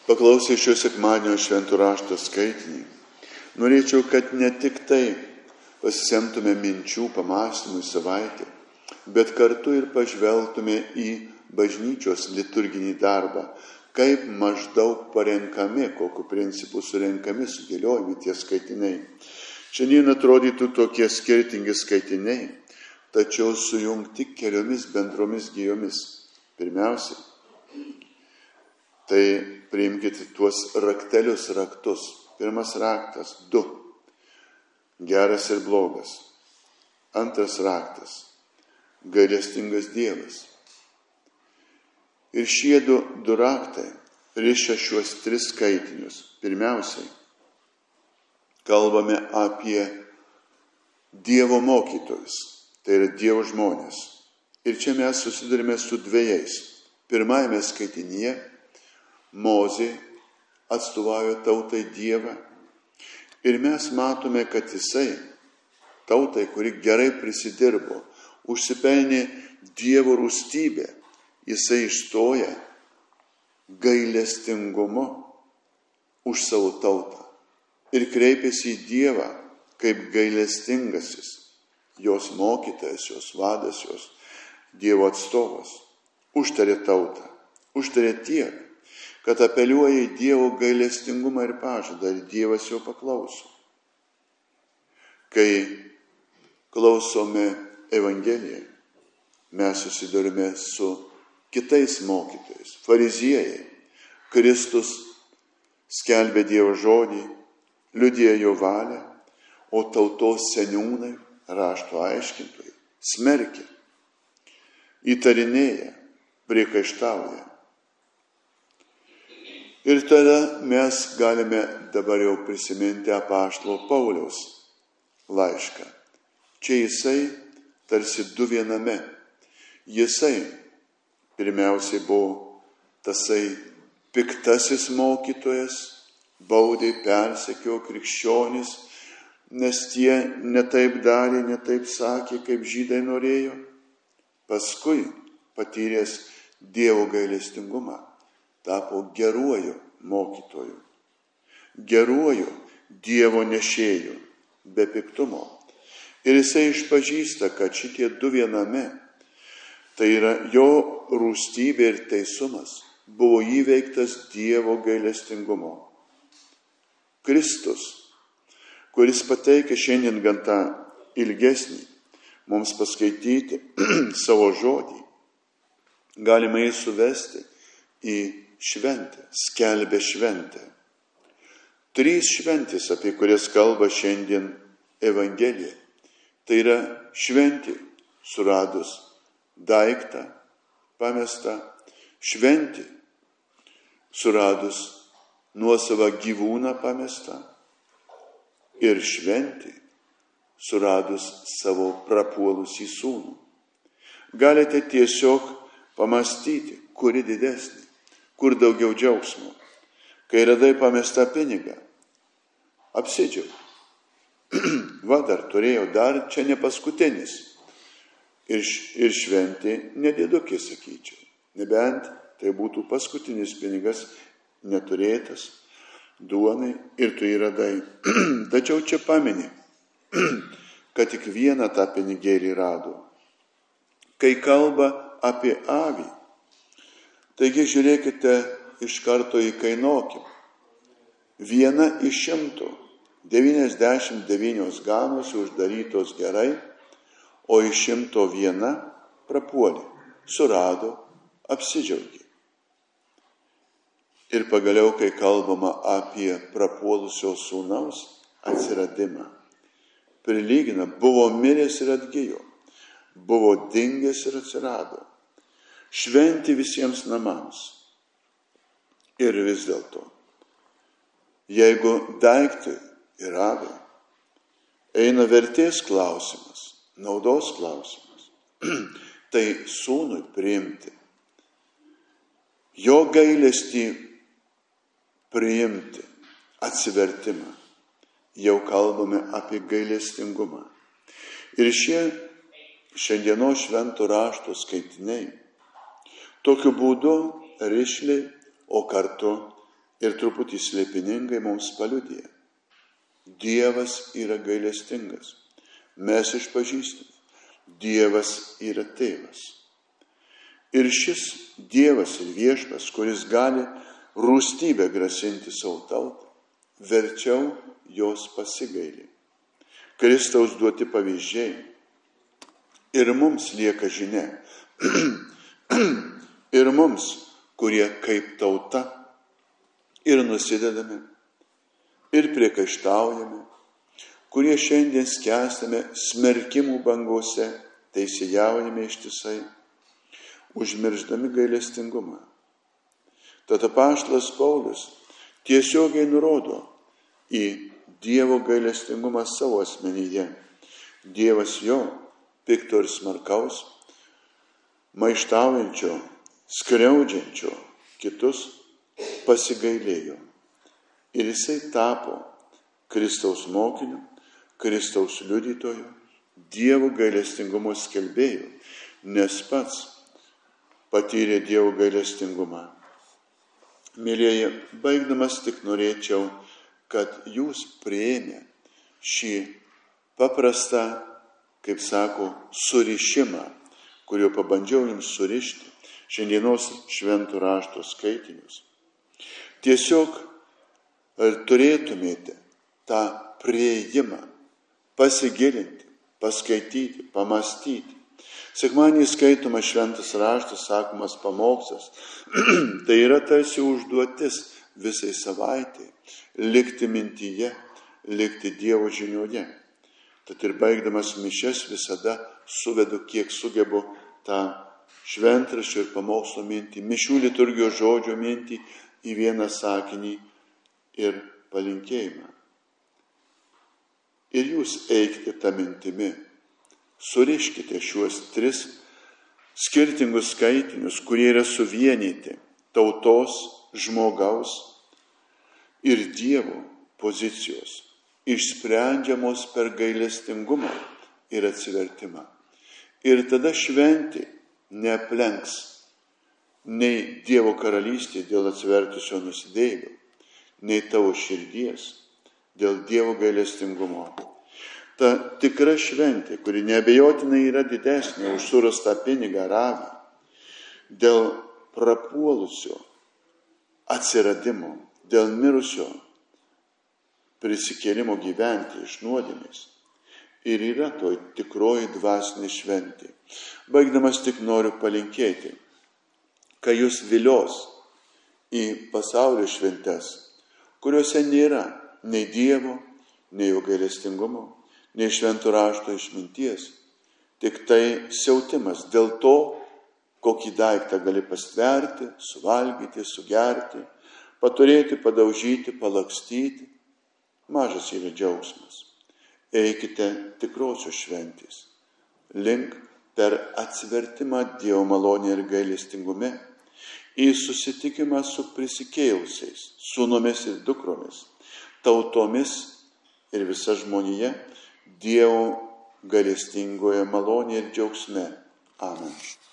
Paklausę šio sekmadienio šventų rašto skaitinį, norėčiau, kad ne tik tai pasisemtume minčių pamąstymų savaitę, bet kartu ir pažvelgtume į bažnyčios liturginį darbą, kaip maždaug parenkami, kokiu principu surenkami, sudėliojami tie skaitiniai. Šiandien atrodytų tokie skirtingi skaitiniai, tačiau sujungti keliomis bendromis gijomis. Pirmiausia, tai priimkite tuos raktus. Pirmas raktas – 2. Geras ir blogas. Antras raktas – gailestingas Dievas. Ir šie du raktai riša šiuos 3 skaitinius. Pirmiausiai, kalbame apie Dievo mokytojus, tai yra Dievo žmonės. Ir čia mes susidurime su 2. Pirmajame skaitinyje Mozė atstovauja tautai Dievą. Ir mes matome, kad jisai, tautai, kuri gerai prisidirbo, užsipelnė Dievo rūstybę, jisai išstoja gailestingumu už savo tautą. Ir kreipiasi į Dievą kaip gailestingasis, jos mokytojas, jos vadas, jos Dievo atstovas. Užtarė tautą, užtarė tiek, kad apeliuoja į Dievo gailestingumą ir pažadą, ir Dievas jo paklauso. Kai klausome Evangeliją, mes susidurime su kitais mokytojais. Fariziejai, Kristus skelbė Dievo žodį, liudija jo valią, o tautos seniūnai, rašto aiškintojai, smerkia, įtarinėja, priekaištauja. Ir tada mes galime dabar jau prisiminti apaštalo Pauliaus laišką. Čia jisai tarsi 2 viename. Jisai pirmiausiai buvo tasai piktasis mokytojas, baudė, persekiojo krikščionis, nes tie netaip darė, netaip sakė, kaip žydai norėjo. Paskui, patyręs Dievo gailestingumą, tapo geruoju mokytoju, geruoju Dievo nešėju, be piktumo. Ir jisai išpažįsta, kad šitie 2 viename, tai yra jo rūstybė ir teisumas, buvo įveiktas Dievo gailestingumo. Kristus, kuris pateikia šiandien gan tą ilgesnį mums paskaityti savo žodį, galima jį suvesti į šventę, skelbė šventę. 3 šventės, apie kurias kalba šiandien Evangelija. Tai yra šventė suradus daiktą pamestą, šventė suradus nuosavą gyvūną pamestą ir šventė suradus savo prapuolusį sūnų. Galite tiesiog pamastyti, kuri didesnė, kur daugiau džiaugsmo. Kai radai pamestą pinigą, apsidžiaug. Va, dar turėjau, dar čia ne paskutinis. Ir šventė nedidukė, sakyčiau. Nebent tai būtų paskutinis pinigas neturėtas duonai ir tu jį radai. Tačiau čia pameni, kad tik vieną tą pinigėlį rado. Kai kalba apie avį, taigi žiūrėkite iš karto į kainokį. 1 iš 100, 99 ganosi uždarytos gerai, o iš 101 prapuolė, surado, apsidžiaugė. Ir pagaliau, kai kalbama apie prapuolusio sūnaus atsiradimą, prilygina, buvo miręs ir atgijo, buvo dingęs ir atsirado. Šventė visiems namams. Ir vis dėlto, jeigu daiktui ir aviai eina vertės klausimas, naudos klausimas, tai sūnui priimti, jo gailestį priimti, atsivertimą, jau kalbame apie gailestingumą. Ir šie šiandienos švento rašto skaitiniai tokiu būdu rišliai, o kartu ir truputį slėpiningai mums paliudija. Dievas yra gailestingas. Mes išpažįstame. Dievas yra tėvas. Ir šis Dievas ir viešpas, kuris gali rūstybę grasinti savo tautą, verčiau jos pasigaili. Kristaus duoti pavyzdžiai. Ir mums lieka žinia. Ir mums, kurie kaip tauta ir nusidedame, ir priekaištaujame, kurie šiandien skęstame smerkimų bangose, teisėjaujame ištisai, užmirždami gailestingumą. Tad apaštalas Paulius tiesiogiai nurodo į Dievo gailestingumą savo asmenyje. Dievas jo, pikto ir smarkaus, maištaujančio, skriaudžiančio kitus pasigailėjo. Ir jisai tapo Kristaus mokiniu, Kristaus liudytoju, Dievo gailestingumo skelbėju, nes pats patyrė Dievo gailestingumą. Mėlyjeji, baigdamas tik norėčiau, kad jūs priėmę šį paprastą, kaip sako, surišimą, kurio pabandžiau jums surišti šiandienos šventų rašto skaitinius. Tiesiog turėtumėte tą priėjimą, pasigilinti, paskaityti, pamastyti. Sekmadienį skaitomas šventas raštas, sakomas pamokslas. Tai yra tarsi užduotis visai savaitai, likti mintyje, likti Dievo žinioje. Tad ir baigdamas mišias visada suvedu, kiek sugebu tą šventraščio ir pamokslo mintį, mišių liturgijos žodžio mintį į vieną sakinį ir palinkėjimą. Ir jūs eikite tą mintimi, suriškite šiuos 3 skirtingus skaitinius, kurie yra suvienyti tautos, žmogaus ir Dievo pozicijos, išsprendžiamos per gailestingumą ir atsivertimą. Ir tada šventė neaplenks nei Dievo karalystė dėl atsivertusio nusidėjėlio, nei tavo širdies dėl Dievo gailestingumo. Ta tikra šventė, kuri neabejotinai yra didesnė už surastą pinigą ar avį, dėl prapuolusio atsiradimo, dėl mirusio prisikėlimo gyventi iš nuodėmės. Ir yra to tikroji dvasinė šventė. Baigdamas tik noriu palinkėti, kad jūs vilios į pasaulio šventes, kuriuose nėra nei Dievo, nei jo gailestingumo, nei šventų rašto išminties, tik tai siautimas dėl to, kokį daiktą gali pastverti, suvalgyti, sugerti, paturėti, padaužyti, palakstyti. Mažas yra džiaugsmas. Eikite tikrosios šventės link per atsivertimą Dievo malonėje ir gailestingume į susitikimą su prisikėlusiais sūnumis ir dukromis, tautomis ir visa žmonija Dievo gailestingoje malonėje ir džiaugsme. Amen.